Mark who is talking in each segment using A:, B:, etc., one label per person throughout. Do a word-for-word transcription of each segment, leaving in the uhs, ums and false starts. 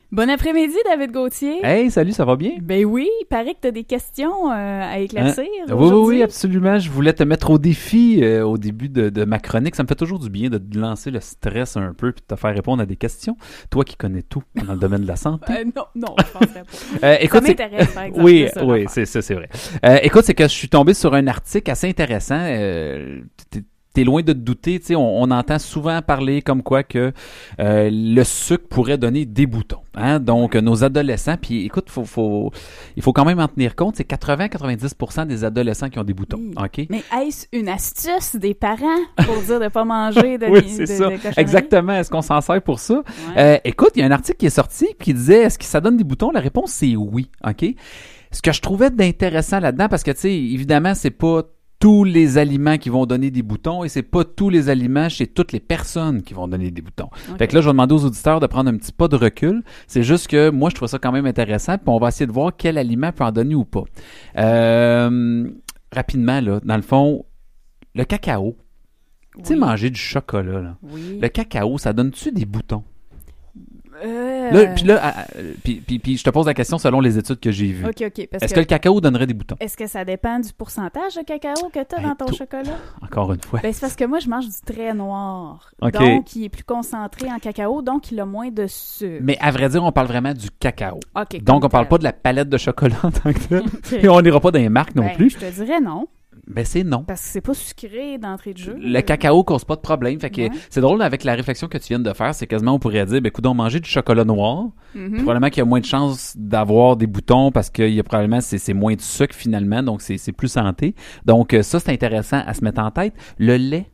A: Bon après-midi, David Gauthier.
B: Hey, salut, ça va bien?
A: Ben oui, il paraît que tu as des questions euh, à éclaircir
B: hein?
A: aujourd'hui.
B: Oui, oui, absolument. Je voulais te mettre au défi euh, au début de, de ma chronique. Ça me fait toujours du bien de te lancer le stress un peu puis de te faire répondre à des questions. Toi qui connais tout dans le domaine de la santé.
A: Euh, non, non, je penserais pas.
B: euh, écoute,
A: ça m'intéresse, par exemple.
B: Oui,
A: ça,
B: oui, c'est ça, c'est vrai. Euh, écoute, c'est que je suis tombé sur un article assez intéressant. Euh, T'es loin de te douter, tu sais, on, on entend souvent parler comme quoi que euh, le sucre pourrait donner des boutons. Hein? Donc, nos adolescents, puis écoute, faut, faut, il faut quand même en tenir compte, c'est quatre-vingts à quatre-vingt-dix pour cent des adolescents qui ont des boutons.
A: Oui.
B: OK?
A: Mais est-ce une astuce des parents pour dire de ne pas manger de
B: Oui,
A: de,
B: c'est
A: de,
B: ça.
A: de cochonneries?
B: Exactement. Est-ce qu'on s'en sert pour ça?
A: Ouais.
B: Euh, écoute, il y a un article qui est sorti qui disait, est-ce que ça donne des boutons? La réponse, c'est oui. OK? Ce que je trouvais d'intéressant là-dedans, parce que, tu sais, évidemment, c'est pas tous les aliments qui vont donner des boutons et c'est pas tous les aliments chez toutes les personnes qui vont donner des boutons. Okay. Fait que là, je vais demander aux auditeurs de prendre un petit pas de recul. C'est juste que moi, je trouve ça quand même intéressant puis on va essayer de voir quel aliment peut en donner ou pas. Euh, rapidement, là, dans le fond, le cacao. Oui. Tu sais, manger du chocolat, là.
A: Oui.
B: Le cacao, ça donne-tu des boutons?
A: Euh...
B: Là, puis là, euh, puis, puis, puis je te pose la question selon les études que j'ai vues.
A: OK, OK. Parce
B: Est-ce
A: que,
B: que le cacao donnerait des boutons?
A: Est-ce que ça dépend du pourcentage de cacao que tu as
B: ben,
A: dans ton
B: tout...
A: chocolat?
B: Encore une fois.
A: Ben, c'est parce que moi, je mange du très noir.
B: Okay.
A: Donc, il est plus concentré en cacao, donc il a moins de sucre.
B: Mais à vrai dire, on parle vraiment du cacao.
A: Okay,
B: donc, on parle
A: tel.
B: pas de la palette de chocolat en tant que tel.
A: Okay.
B: Et on n'ira pas dans les marques non
A: ben,
B: plus.
A: Je te dirais non.
B: Ben, c'est non.
A: Parce que c'est pas sucré d'entrée de jeu.
B: Le cacao cause pas de problème. Fait que
A: ouais.
B: c'est drôle avec la réflexion que tu viens de faire, c'est quasiment on pourrait dire, ben, écoute, on manger du chocolat noir. Mm-hmm. Probablement qu'il y a moins de chances d'avoir des boutons parce qu'il y a probablement, c'est, c'est moins de sucre finalement, donc c'est, c'est plus santé. Donc, ça, c'est intéressant à se mettre en tête. Le lait.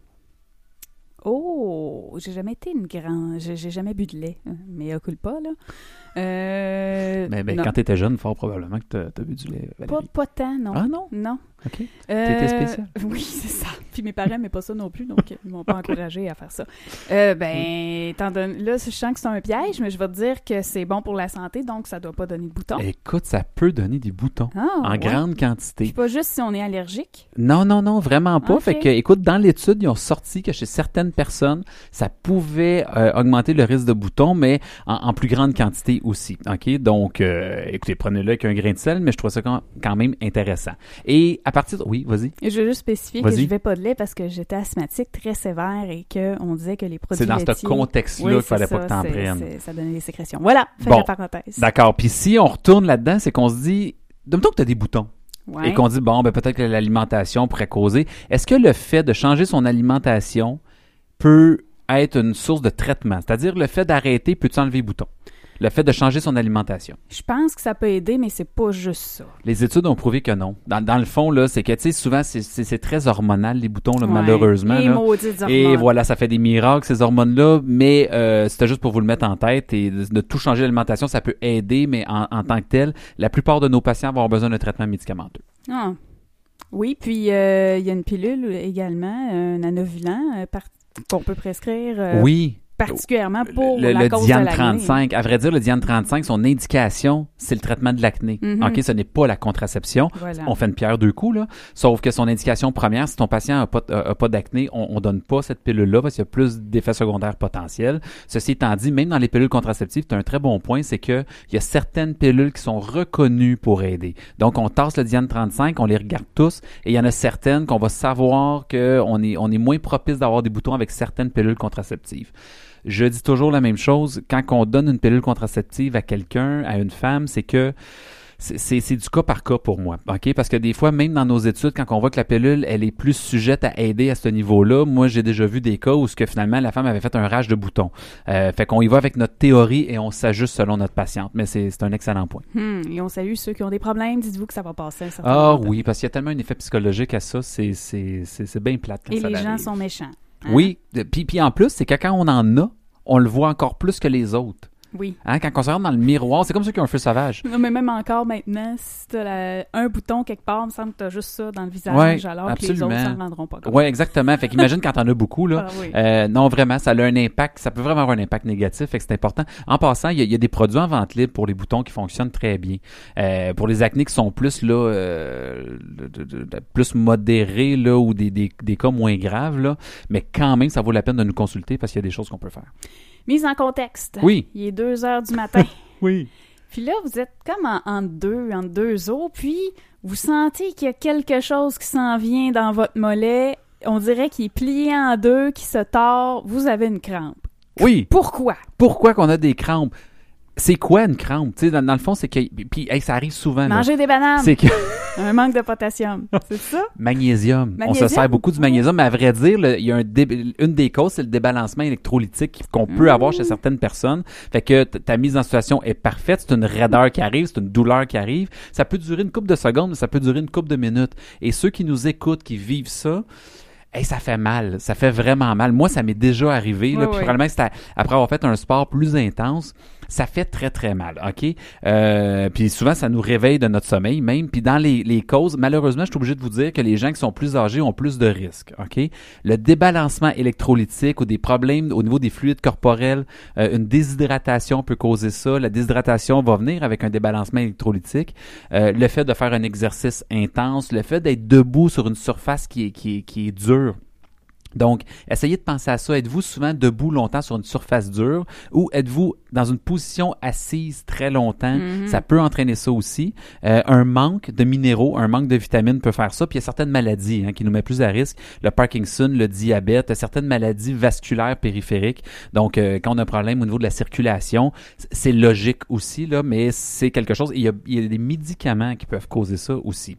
A: Oh, j'ai jamais été une grande, j'ai, j'ai jamais bu de lait, mais occupe pas là. Euh,
B: ben, ben, quand t'étais jeune, fort probablement que t'as, t'as bu du lait.
A: Pas, pas tant, non.
B: Ah non?
A: Non.
B: OK.
A: Euh,
B: T'étais spécial.
A: Oui, c'est ça. Puis mes parents n'aimaient pas ça non plus, donc ils m'ont pas encouragé à faire ça. Euh, ben, étant donné, là, je sens que c'est un piège, mais je vais te dire que c'est bon pour la santé, donc ça doit pas donner de boutons.
B: Écoute, ça peut donner des boutons
A: ah,
B: en
A: ouais.
B: grande quantité.
A: Puis pas juste si on est allergique.
B: Non, non, non, vraiment pas.
A: Okay.
B: Fait que, écoute, dans l'étude, ils ont sorti que chez certaines personnes, ça pouvait euh, augmenter le risque de boutons, mais en, en plus grande quantité aussi. OK? Donc, euh, écoutez, prenez-le avec un grain de sel, mais je trouve ça quand, quand même intéressant. Et à partir de... Oui, vas-y.
A: Et je veux juste spécifier
B: vas-y.
A: que je ne vais pas de lait parce que j'étais asthmatique très sévère et qu'on disait que les produits
B: C'est dans
A: laitiers...
B: ce contexte-là
A: oui,
B: qu'il fallait
A: ça,
B: pas que t'en
A: c'est,
B: prennes.
A: C'est, ça donnait des sécrétions. Voilà, fin
B: bon,
A: de la parenthèse.
B: D'accord. Puis si on retourne là-dedans, c'est qu'on se dit... Donne-toi que tu as des boutons.
A: Ouais.
B: Et qu'on dit, bon, ben peut-être que l'alimentation pourrait causer. Est-ce que le fait de changer son alimentation peut être une source de traitement? C'est-à-dire, le fait d'arrêter peut-tu enlever les boutons? Le fait de changer son alimentation.
A: Je pense que ça peut aider, mais c'est pas juste ça.
B: Les études ont prouvé que non. Dans, dans le fond, là, c'est que, tu sais, souvent, c'est, c'est, c'est très hormonal, les boutons, là,
A: ouais.
B: malheureusement.
A: Les
B: là.
A: maudites hormones.
B: Et voilà, ça fait des miracles, ces hormones-là, mais euh, c'était juste pour vous le mettre en tête et de, de tout changer l'alimentation, ça peut aider, mais en, en tant que tel, la plupart de nos patients vont avoir besoin d'un traitement médicamenteux.
A: Ah. Oui, puis euh, il y a une pilule également, un anovulant, euh, par- qu'on peut prescrire. Euh,
B: oui.
A: Particulièrement pour
B: le,
A: la
B: le
A: cause
B: Diane
A: de l'acné.
B: trente-cinq. À vrai dire, le Diane trente-cinq, son indication, c'est le traitement de l'acné.
A: Mm-hmm.
B: OK, ce n'est pas la contraception.
A: Voilà.
B: On fait une pierre deux coups, là. Sauf que son indication première, si ton patient n'a pas, a, a pas d'acné, on ne donne pas cette pilule-là parce qu'il y a plus d'effets secondaires potentiels. Ceci étant dit, même dans les pilules contraceptives, tu as un très bon point, c'est qu'il y a certaines pilules qui sont reconnues pour aider. Donc, on tasse le Diane trente-cinq, on les regarde tous, et il y en a certaines qu'on va savoir qu'on est, on est moins propice d'avoir des boutons avec certaines pilules contraceptives. Je dis toujours la même chose, quand on donne une pilule contraceptive à quelqu'un, à une femme, c'est que c'est, c'est, c'est du cas par cas pour moi, ok? Parce que des fois, même dans nos études, quand on voit que la pilule, elle est plus sujette à aider à ce niveau-là, moi, j'ai déjà vu des cas où ce que finalement, la femme avait fait un rash de boutons. Euh, fait qu'on y va avec notre théorie et on s'ajuste selon notre patiente. Mais c'est, c'est un excellent point.
A: Hmm, et on salue ceux qui ont des problèmes. Dites-vous que ça va passer.
B: Ah oui, parce qu'il y a tellement un effet psychologique à ça, c'est, c'est, c'est, c'est bien plate quand
A: et
B: ça
A: les
B: arrive.
A: gens sont méchants. Hein?
B: Oui, puis, puis en plus, c'est que quand on en a, on le voit encore plus que les autres.
A: Oui.
B: Hein, quand on se regarde dans le miroir, c'est comme ceux qui ont un feu sauvage.
A: Non, mais même encore maintenant, si tu as un bouton quelque part, il me semble que tu as juste ça dans le visage,
B: ouais,
A: alors
B: absolument.
A: que les autres ne s'en rendront pas compte.
B: Oui, exactement. Fait qu'imagine quand t'en as beaucoup, là.
A: Ah, oui.
B: euh, non, vraiment, ça a un impact, ça peut vraiment avoir un impact négatif, fait que c'est important. En passant, il y, y a des produits en vente libre pour les boutons qui fonctionnent très bien. Euh, pour les acnés qui sont plus, là, euh, de, de, de, plus modérés, là, ou des, des, des cas moins graves, là, mais quand même, ça vaut la peine de nous consulter parce qu'il y a des choses qu'on peut faire.
A: Mise en contexte.
B: Oui.
A: Il est deux heures du matin.
B: Oui.
A: Puis là, vous êtes comme en, en deux, en deux eaux, puis vous sentez qu'il y a quelque chose qui s'en vient dans votre mollet. On dirait qu'il est plié en deux, qu'il se tord. Vous avez une crampe.
B: Oui.
A: Pourquoi?
B: Pourquoi qu'on a des crampes? C'est quoi une crampe? Tu sais, dans, dans le fond, c'est que... Puis, hey, ça arrive souvent.
A: Manger
B: là.
A: des bananes.
B: C'est que...
A: Un manque de potassium. C'est ça?
B: Magnésium.
A: Magnésium.
B: On se sert beaucoup du magnésium, mais à vrai dire, là, il y a un dé... une des causes, c'est le débalancement électrolytique qu'on peut mmh. avoir chez certaines personnes. Fait que t- ta mise en situation est parfaite. C'est une raideur qui arrive, c'est une douleur qui arrive. Ça peut durer une couple de secondes, mais ça peut durer une couple de minutes. Et ceux qui nous écoutent, qui vivent ça... Hey, ça fait mal, ça fait vraiment mal. Moi, ça m'est déjà arrivé, là,
A: oui,
B: puis
A: oui.
B: probablement que c'était après avoir fait un sport plus intense, ça fait très, très mal, OK? Euh, puis souvent, ça nous réveille de notre sommeil même. Puis dans les, les causes, malheureusement, je suis obligé de vous dire que les gens qui sont plus âgés ont plus de risques, OK? Le débalancement électrolytique ou des problèmes au niveau des fluides corporels, euh, une déshydratation peut causer ça. La déshydratation va venir avec un débalancement électrolytique. Euh, le fait de faire un exercice intense, le fait d'être debout sur une surface qui est, qui est, qui est dure. Donc, essayez de penser à ça. Êtes-vous souvent debout longtemps sur une surface dure ou êtes-vous dans une position assise très longtemps? Mm-hmm. Ça peut entraîner ça aussi. Euh, un manque de minéraux, un manque de vitamines peut faire ça. Puis il y a certaines maladies hein, qui nous mettent plus à risque. Le Parkinson, le diabète, certaines maladies vasculaires périphériques. Donc, euh, quand on a un problème au niveau de la circulation, c'est logique aussi, là, mais c'est quelque chose. Il y a, il y a des médicaments qui peuvent causer ça aussi.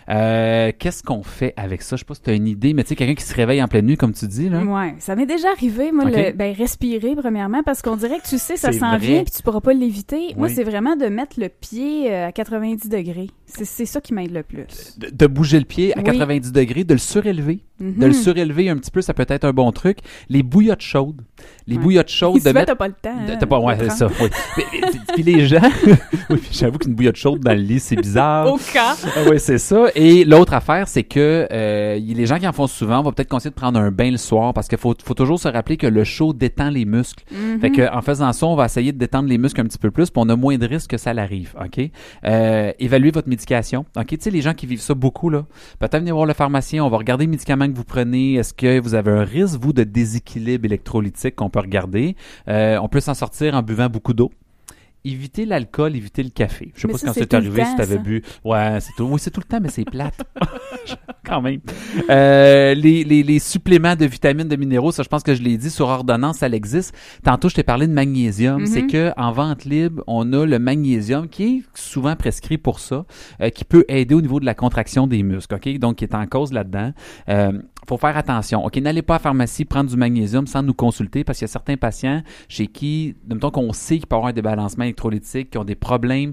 B: Euh, qu'est-ce qu'on fait avec ça? Je sais pas si tu as une idée, mais tu sais, quelqu'un qui se réveille en pleine nuit, comme tu dis, là.
A: Ouais, ça m'est déjà arrivé, moi,
B: okay.
A: le, ben, respirer, premièrement, parce qu'on dirait que tu sais, ça
B: c'est
A: s'en
B: vrai.
A: vient puis tu pourras pas l'éviter. Oui. Moi, c'est vraiment de mettre le pied à quatre-vingt-dix degrés. C'est, c'est ça qui m'aide le plus.
B: De, de bouger le pied à
A: oui.
B: quatre-vingt-dix degrés, de le surélever. Mm-hmm. De le surélever un petit peu, ça peut être un bon truc. Les bouillottes chaudes. Les
A: ouais.
B: bouillottes chaudes.
A: Souvent,
B: de mettre...
A: t'as pas le temps. Hein,
B: t'as pas, ouais, c'est ça. Oui. Puis les gens... oui, puis j'avoue qu'une bouillotte chaude dans le lit, c'est bizarre.
A: Au cas.
B: Oui, c'est ça. Et l'autre affaire, c'est que euh, les gens qui en font souvent vont peut-être conseiller de prendre un bain le soir parce qu'il faut, faut toujours se rappeler que le chaud détend les muscles. Mm-hmm. Fait que en faisant ça, on va essayer de détendre les muscles un petit peu plus, puis on a moins de risques que ça l'arrive. OK? Euh, évaluez votre médication. OK? Tu sais, les gens qui vivent ça beaucoup, là, peut-être venir voir le pharmacien, on va regarder les médicaments que vous prenez. Est-ce que vous avez un risque, vous, de déséquilibre électrolytique qu'on peut regarder? Euh, on peut s'en sortir en buvant beaucoup d'eau. Éviter l'alcool, éviter le café. Je sais
A: mais
B: pas
A: ça,
B: quand
A: c'est
B: c'est arrivé,
A: temps,
B: si t'avais
A: ça.
B: bu. Ouais, c'est tout. Oui, c'est tout le temps, mais c'est plate. Quand même. Euh, les, les, les suppléments de vitamines, de minéraux, ça, je pense que je l'ai dit, sur ordonnance, ça existe. Tantôt, je t'ai parlé de magnésium. Mm-hmm. C'est que en vente libre, on a le magnésium qui est souvent prescrit pour ça, euh, qui peut aider au niveau de la contraction des muscles, OK? Donc, qui est en cause là-dedans. Euh, faut faire attention. OK, n'allez pas à la pharmacie prendre du magnésium sans nous consulter parce qu'il y a certains patients chez qui, mettons qu'on sait qu'il peut y avoir un débalancement électrolytique, qui ont des problèmes,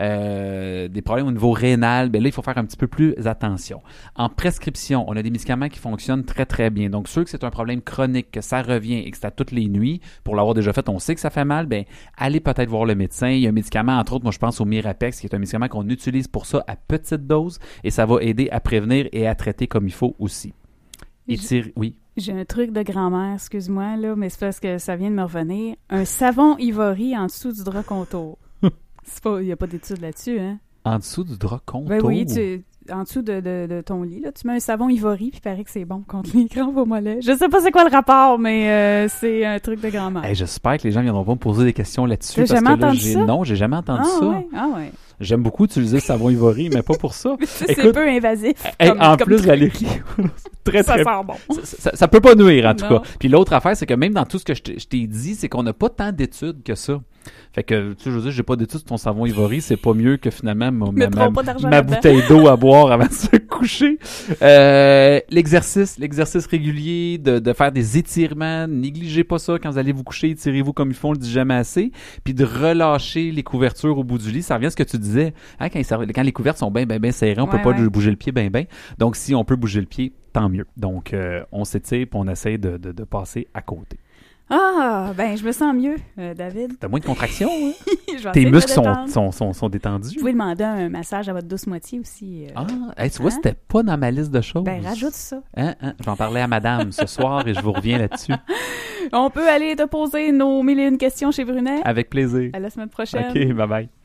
B: euh, des problèmes au niveau rénal, ben là, il faut faire un petit peu plus attention. En prescription, on a des médicaments qui fonctionnent très, très bien. Donc, ceux que c'est un problème chronique, que ça revient et que c'est à toutes les nuits, pour l'avoir déjà fait, on sait que ça fait mal, ben allez peut-être voir le médecin. Il y a un médicament, entre autres, moi, je pense au Mirapex, qui est un médicament qu'on utilise pour ça à petite dose et ça va aider à prévenir et à traiter comme il faut aussi. Et tire... Oui.
A: J'ai un truc de grand-mère, excuse-moi, là, mais c'est parce que ça vient de me revenir. Un savon Ivory en dessous du drap contour. C'est pas, il n'y a pas d'études là-dessus, hein?
B: En dessous du drap contour?
A: Ben oui, tu, en dessous de, de, de ton lit, là, tu mets un savon Ivory, puis il paraît que c'est bon contre les crampes au mollet. Je sais pas c'est quoi le rapport, mais euh, c'est un truc de grand-mère.
B: Hey, j'espère que les gens viendront pas me poser des questions là-dessus.
A: T'as
B: parce
A: jamais
B: que là,
A: entendu
B: j'ai...
A: ça?
B: Non, j'ai jamais entendu
A: ah,
B: ça.
A: Ouais, ah ouais.
B: J'aime beaucoup utiliser le savon Ivory, mais pas pour ça.
A: c'est
B: Écoute,
A: peu invasif.
B: Hey,
A: comme,
B: en
A: comme
B: plus,
A: truc.
B: Valérie, très,
A: ça
B: très...
A: sent bon.
B: Ça, ça, ça peut pas nuire, en tout
A: non.
B: cas. Puis l'autre affaire, c'est que même dans tout ce que je t'ai, je t'ai dit, c'est qu'on n'a pas tant d'études que ça. Fait que, tu sais, je veux dire, j'ai pas d'études sur ton savon Ivory, c'est pas mieux que finalement ma, ma, ma, ma bouteille d'eau à boire avant de se coucher. Euh, l'exercice, l'exercice régulier, de, de faire des étirements, négligez pas ça quand vous allez vous coucher, étirez-vous comme il faut, on le dit jamais assez, puis de relâcher les couvertures au bout du lit. Ça revient à ce que tu disais, hein, quand, ils, quand les couvertes sont bien, bien, bien serrées, on ouais, peut pas ouais. bouger le pied bien, bien. Donc, si on peut bouger le pied, tant mieux. Donc, euh, on s'étire puis on essaie de, de, de passer à côté.
A: Ah, ben, je me sens mieux, euh, David.
B: T'as moins de contractions, hein? Tes muscles sont, sont, sont, sont détendus.
A: Vous pouvez demander un massage à votre douce moitié aussi. Euh...
B: Ah, hey, tu vois, hein? C'était pas dans ma liste de choses.
A: Ben, rajoute ça.
B: Hein, hein? Je vais en parler à madame ce soir et je vous reviens là-dessus.
A: On peut aller te poser nos mille et une questions chez Brunet.
B: Avec plaisir.
A: À la semaine prochaine.
B: OK, bye bye.